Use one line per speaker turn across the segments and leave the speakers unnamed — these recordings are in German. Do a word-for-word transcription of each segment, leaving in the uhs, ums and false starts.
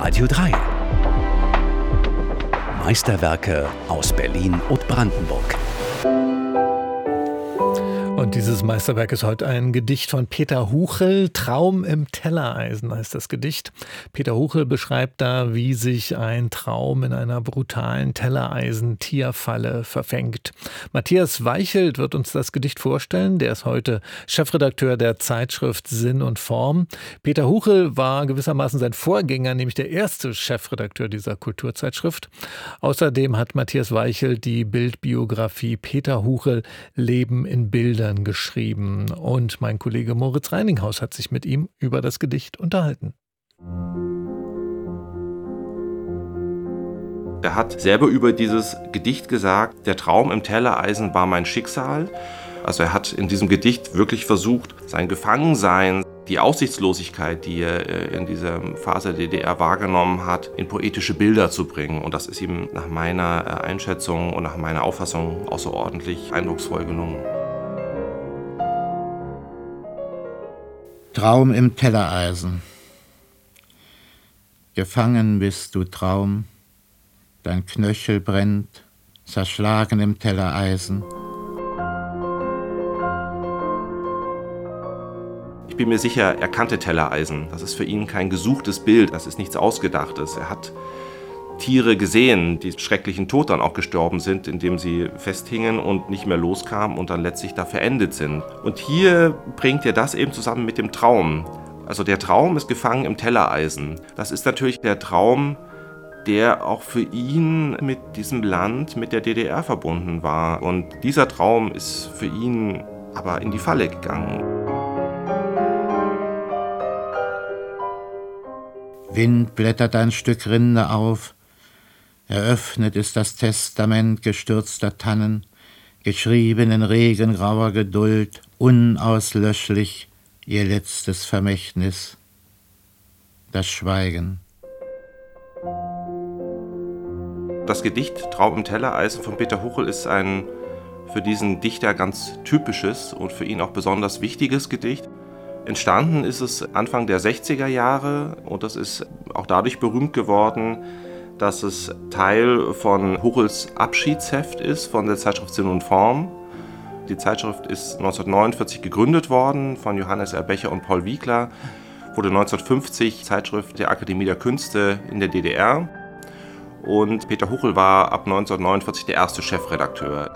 Radio drei. Meisterwerke aus Berlin und Brandenburg.
Und dieses Meisterwerk ist heute ein Gedicht von Peter Huchel. Traum im Tellereisen heißt das Gedicht. Peter Huchel beschreibt da, wie sich ein Traum in einer brutalen Tellereisen-Tierfalle verfängt. Matthias Weichelt wird uns das Gedicht vorstellen. Der ist heute Chefredakteur der Zeitschrift Sinn und Form. Peter Huchel war gewissermaßen sein Vorgänger, nämlich der erste Chefredakteur dieser Kulturzeitschrift. Außerdem hat Matthias Weichelt die Bildbiografie Peter Huchel Leben in Bildern geschrieben. Und mein Kollege Moritz Reininghaus hat sich mit ihm über das Gedicht unterhalten.
Er hat selber über dieses Gedicht gesagt, der Traum im Tellereisen war mein Schicksal. Also er hat in diesem Gedicht wirklich versucht, sein Gefangensein, die Aussichtslosigkeit, die er in dieser Phase der D D R wahrgenommen hat, in poetische Bilder zu bringen. Und das ist ihm nach meiner Einschätzung und nach meiner Auffassung außerordentlich eindrucksvoll gelungen.
Traum im Tellereisen. Gefangen bist du, Traum, dein Knöchel brennt, zerschlagen im Tellereisen.
Ich bin mir sicher, er kannte Tellereisen. Das ist für ihn kein gesuchtes Bild, das ist nichts Ausgedachtes. Er hat Tiere gesehen, die schrecklichen Tod dann auch gestorben sind, indem sie festhingen und nicht mehr loskamen und dann letztlich da verendet sind. Und hier bringt er das eben zusammen mit dem Traum. Also der Traum ist gefangen im Tellereisen. Das ist natürlich der Traum, der auch für ihn mit diesem Land, mit der D D R verbunden war. Und dieser Traum ist für ihn aber in die Falle gegangen.
Wind blättert ein Stück Rinde auf. Eröffnet ist das Testament gestürzter Tannen, geschrieben in regengrauer Geduld, unauslöschlich ihr letztes Vermächtnis, das Schweigen.
Das Gedicht Traum im Tellereisen von Peter Huchel ist ein für diesen Dichter ganz typisches und für ihn auch besonders wichtiges Gedicht. Entstanden ist es Anfang der sechziger Jahre und das ist auch dadurch berühmt geworden, dass es Teil von Huchels Abschiedsheft ist von der Zeitschrift Sinn und Form. Die Zeitschrift ist neunzehnhundertneunundvierzig gegründet worden von Johannes R. Becher und Paul Wiegler, wurde neunzehnhundertfünfzig Zeitschrift der Akademie der Künste in der D D R und Peter Huchel war ab neunzehnhundertneunundvierzig der erste Chefredakteur.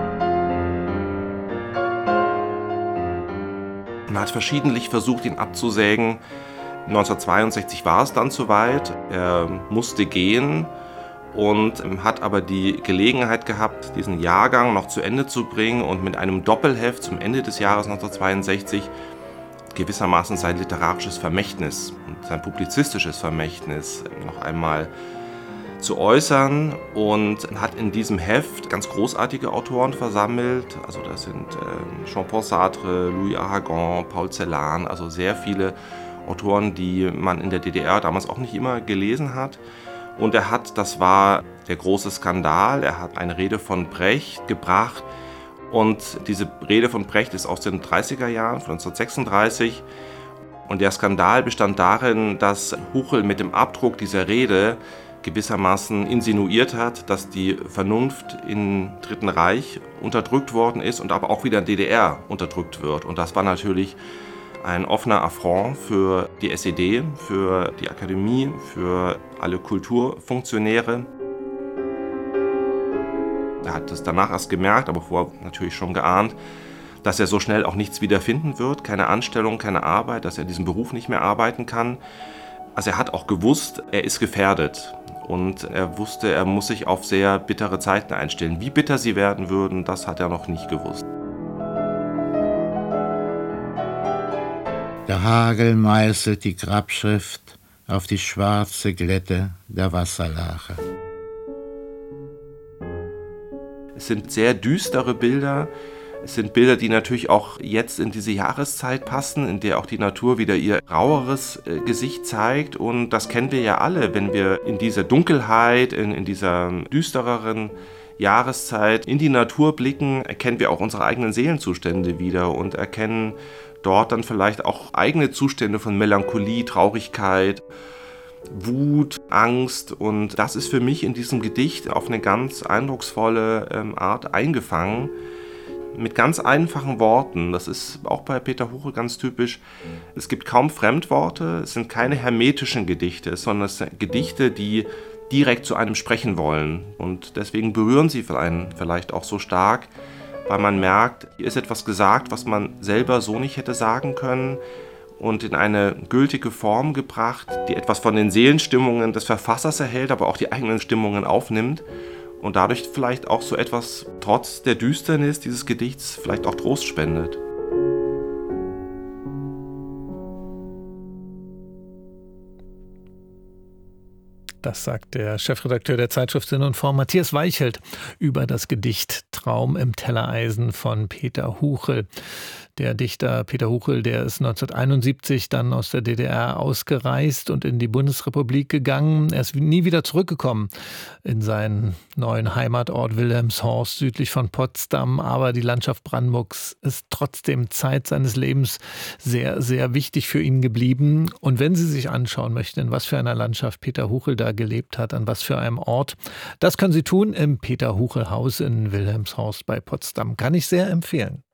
Man hat verschiedentlich versucht, ihn abzusägen. neunzehnhundertzweiundsechzig war es dann soweit. Er musste gehen und hat aber die Gelegenheit gehabt, diesen Jahrgang noch zu Ende zu bringen und mit einem Doppelheft zum Ende des Jahres neunzehnhundertzweiundsechzig gewissermaßen sein literarisches Vermächtnis und sein publizistisches Vermächtnis noch einmal zu äußern und hat in diesem Heft ganz großartige Autoren versammelt. Also das sind äh, Jean-Paul Sartre, Louis Aragon, Paul Celan, also sehr viele Autoren, die man in der D D R damals auch nicht immer gelesen hat. Und er hat, das war der große Skandal, er hat eine Rede von Brecht gebracht. Und diese Rede von Brecht ist aus den dreißiger Jahren, von neunzehnhundertsechsunddreißig. Und der Skandal bestand darin, dass Huchel mit dem Abdruck dieser Rede gewissermaßen insinuiert hat, dass die Vernunft im Dritten Reich unterdrückt worden ist und aber auch wieder in der D D R unterdrückt wird. Und das war natürlich ein offener Affront für die S E D, für die Akademie, für alle Kulturfunktionäre. Er hat es danach erst gemerkt, aber vorher natürlich schon geahnt, dass er so schnell auch nichts wieder finden wird, keine Anstellung, keine Arbeit, dass er diesen Beruf nicht mehr arbeiten kann. Also er hat auch gewusst, er ist gefährdet und er wusste, er muss sich auf sehr bittere Zeiten einstellen. Wie bitter sie werden würden, das hat er noch nicht gewusst.
Der Hagel meißelt die Grabschrift auf die schwarze Glätte der Wasserlache.
Es sind sehr düstere Bilder. Es sind Bilder, die natürlich auch jetzt in diese Jahreszeit passen, in der auch die Natur wieder ihr raueres äh, Gesicht zeigt. Und das kennen wir ja alle, wenn wir in dieser Dunkelheit, in, in dieser düstereren Jahreszeit in die Natur blicken, erkennen wir auch unsere eigenen Seelenzustände wieder und erkennen dort dann vielleicht auch eigene Zustände von Melancholie, Traurigkeit. Wut, Angst, und das ist für mich in diesem Gedicht auf eine ganz eindrucksvolle ähm, Art eingefangen. Mit ganz einfachen Worten, das ist auch bei Peter Huchel ganz typisch. Es gibt kaum Fremdworte, es sind keine hermetischen Gedichte, sondern es sind Gedichte, die direkt zu einem sprechen wollen. Und deswegen berühren sie für einen vielleicht auch so stark, weil man merkt, hier ist etwas gesagt, was man selber so nicht hätte sagen können und in eine gültige Form gebracht, die etwas von den Seelenstimmungen des Verfassers erhält, aber auch die eigenen Stimmungen aufnimmt. Und dadurch vielleicht auch so etwas, trotz der Düsternis dieses Gedichts, vielleicht auch Trost spendet.
Das sagt der Chefredakteur der Zeitschrift Sinn und Form, Matthias Weichelt, über das Gedicht Traum im Tellereisen von Peter Huchel. Der Dichter Peter Huchel, der ist neunzehnhunderteinundsiebzig dann aus der D D R ausgereist und in die Bundesrepublik gegangen. Er ist nie wieder zurückgekommen in seinen neuen Heimatort Wilhelmshorst südlich von Potsdam. Aber die Landschaft Brandenburgs ist trotzdem Zeit seines Lebens sehr, sehr wichtig für ihn geblieben. Und wenn Sie sich anschauen möchten, in was für einer Landschaft Peter Huchel da gelebt hat, an was für einem Ort, das können Sie tun im Peter Huchel Haus in Wilhelmshorst bei Potsdam. Kann ich sehr empfehlen.